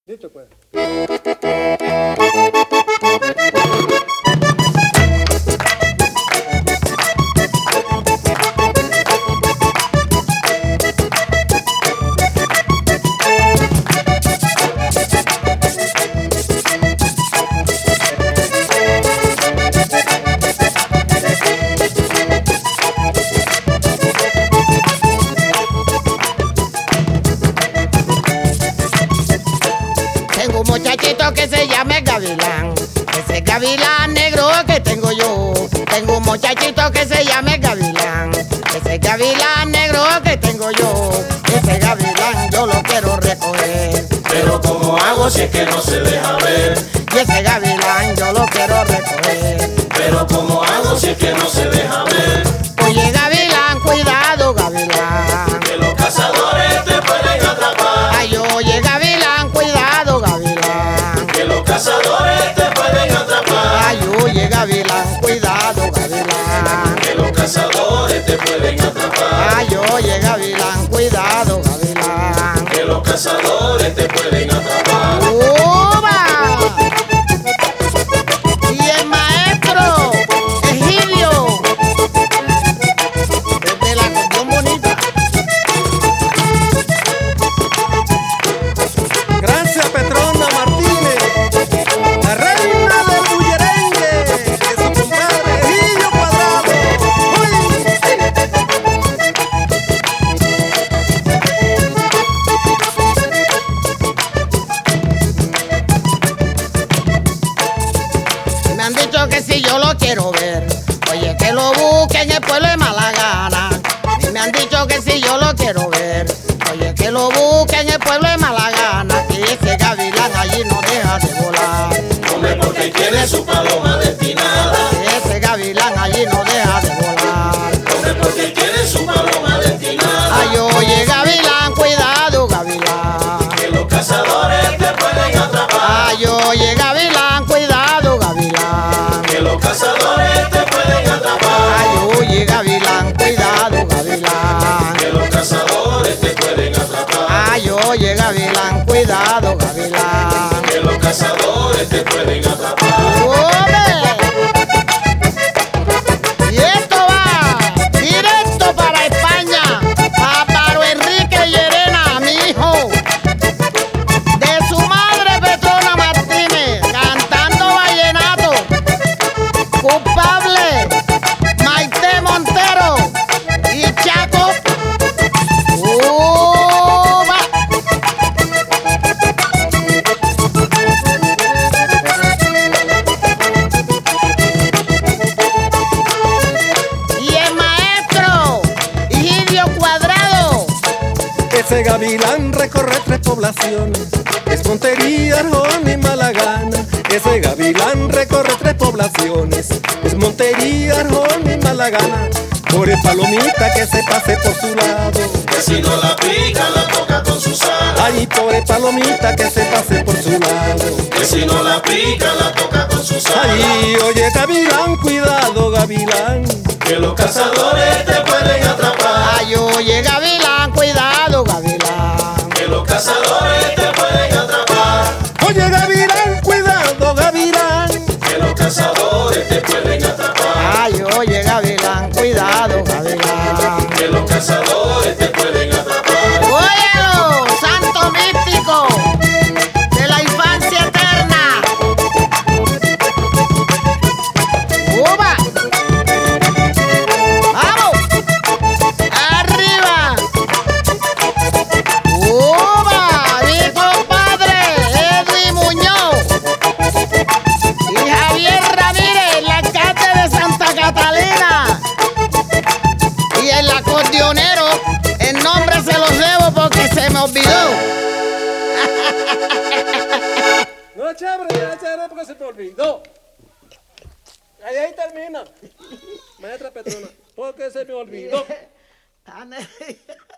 Listo, pues. Tengo un muchachito que se llama Gavilán, ese Gavilán negro que tengo yo. Tengo un muchachito que se llama Gavilán, ese Gavilán negro que tengo yo. Ese Gavilán yo lo quiero recoger, pero ¿cómo hago si es que no se deja ver? y ese Gavilán yo lo quiero recoger. Pero ¿cómo hago si es que no se deja ver? Oye Gavilán, cuidado Gavilán, Que los cazadores te pueden atrapar. ay oye Gavilán, cuidado Gavilán, Que los cazadores te pueden atrapar. ay oye Gavilán, cuidado Gavilán, Que los cazadores te pueden atrapar. ay oye Gavilán, cuidado Gavilán. Que los cazadores te pueden atrapar. ¡Uva! Y el maestro Egidio, desde la Cordón Bonita. Gracias, Petrona Martínez, la reina del bullerengue, de su compadre Gillo Cuadrado. ¡Uy! Me han dicho que si yo lo quiero ver, oye que lo busque en el pueblo de Malagana. Y me han dicho que si yo lo quiero ver, oye que lo busque en el pueblo de Malagana. Que ese Gavilán allí no deja de volar, Hombre, porque tiene su paloma destinada. que ese Gavilán allí no deja de volar. Hombre, porque tiene su paloma destinada. Ay, oye, Gavilán, cuidado, Gavilán. Que los cazadores te pueden atrapar. Ay, oye, Gavilán, cuidado, Gavilán. Que los cazadores te pueden atrapar. Ay, oye, Gavilán, cuidado, Gavilán. Que los cazadores te pueden atrapar. Ay, oye, Gavilán, cuidado, Gavilán. Que los cazadores te pueden atrapar. ¡Hombre! Y esto va directo para España, para Pablo Enrique Llerena, mi hijo, de su madre Petrona Martínez, cantando vallenato, culpable, Maite Montero y Chaco. ¡Uva! Y el maestro Egidio Cuadrado. Ese Gavilán recorre 3 poblaciones, es Montería, Arjona y Malagana. Ese Gavilán recorre 3 poblaciones, es Montería, Arjona y Malagana. Por el palomita que se pase por su lado, Que si no la pica, la toca con sus alas. allí por el palomita que se pase por su lado. Que si no la pica, la toca con sus alas. Allí, oye Gavilán, cuidado Gavilán. Que los cazadores te pueden atrapar. Ay, oye, Gavilán, cuidado, Gavilán. Que los cazadores te pueden atrapar. Oye Gavilán, cuidado Gavilán. Que los cazadores te pueden atrapar. Ay, oye, Gavilán, cuidado, Gavilán. Que los cazadores te pueden atrapar. Óyelo, santo místico de la infancia eterna. ¡Uva! ¡Vamos! ¡Arriba! ¡Uva! Mi compadre Edwin Muñoz y Javier Ramírez, el alcalde de Santa Catalina. Y el acordeonero, el nombre se los debo porque se me olvidó. No, chévere, porque se te olvidó. Ahí termina. Maestra Petrona, porque se me olvidó.